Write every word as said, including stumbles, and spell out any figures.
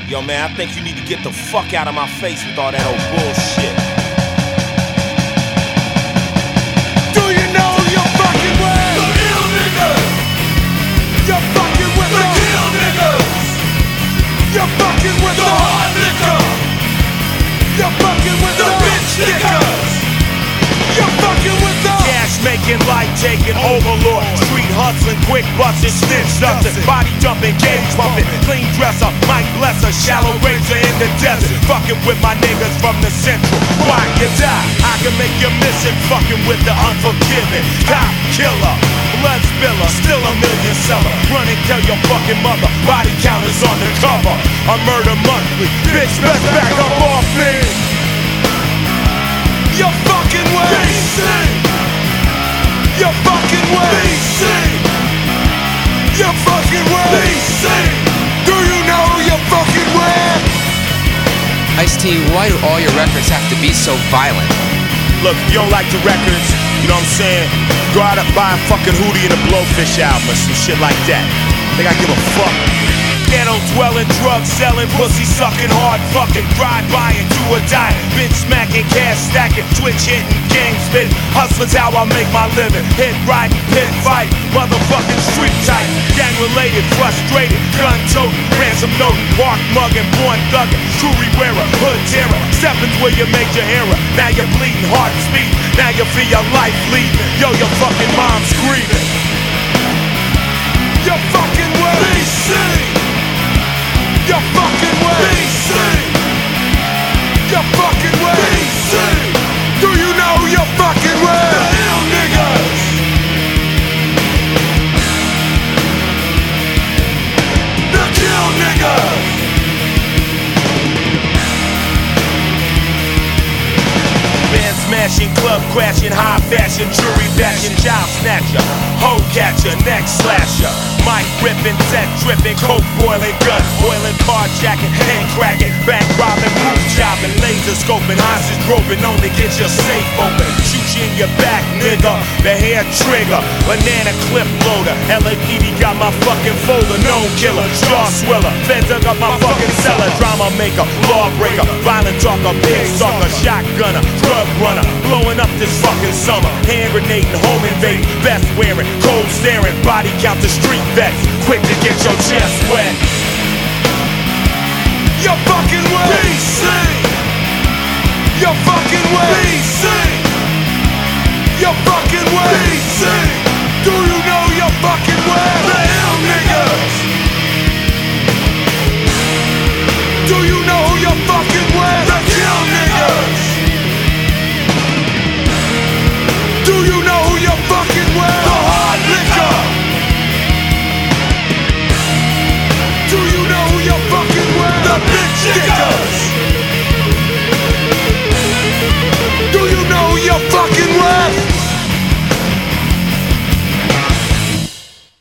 Yo, man, I think you need to get the fuck out of my face with all that old bullshit. Do you know you're fucking with the real niggas? You're fucking with the real niggas. You're fucking with the hard liquor. You're fucking with the bitch niggas. You're fucking with the cash making, life taking, overlord, street hustling, quick busting, snitch stuffing, body jumping, gauge pumping, clean dresser, Mike Blesser, shallow razor in the desert, fucking with my niggas from the central. Why you die? I can make you miss it, fucking with the unforgiving, cop killer, blood spiller, still a million seller. Run and tell your fucking mother, body counters on the cover. A murder monthly, bitch, best back up off me. You're fucking with B C. You're fucking with B C. You're fucking with B C. Do you know you're fucking with? Ice-T, why do all your records have to be so violent? Look, if you don't like the records, you know what I'm saying? Go out and buy a fucking Hootie and a Blowfish album or some shit like that. Think I give a fuck? Ghetto dwelling, drug selling, pussy sucking, hard fucking, drive by and do or die. Bitch smacking, cash stacking, twitch hitting, gang spitting. Hustling's how I make my living. Hit riding, pit fight, motherfucking street type. Gang related, frustrated, gun toting, ransom noting, bark mugging, born thugging, jewelry wearer, hood terror. Stepping where you made your error. Now you're bleeding, heart speed. Now you feel your life leaving. Yo, your fucking mom screaming. You're fucking with B C. You're fucking with B C. You're fucking with B C. Do you know you're fucking with the ill niggas? The kill niggas. Band smashing, club crashing, high fashion, jewelry bashing, child snatcher, hoe catcher, neck slasher. Mic ripping, set dripping, coke boiling, gun boiling, carjacking, hand cracking, bank robbing, roof chopping, laser scoping, hostage groping, only get your safe open. Shoot you in your back, nigga. The hair trigger, banana clip loader. L A P D got my fucking folder, known killer, jaw swiller. Feds dug up my fucking cellar, drama maker, lawbreaker, violent talker, big stalker, shotgunner, drug runner, blowing up this fucking summer. Hand grenading, home invading, vest wearing, cold staring, body count the street vets, quick to get your chest wet. You're fucking with B C. You're fucking with B C. You're fucking with B C. Do you know you're fucking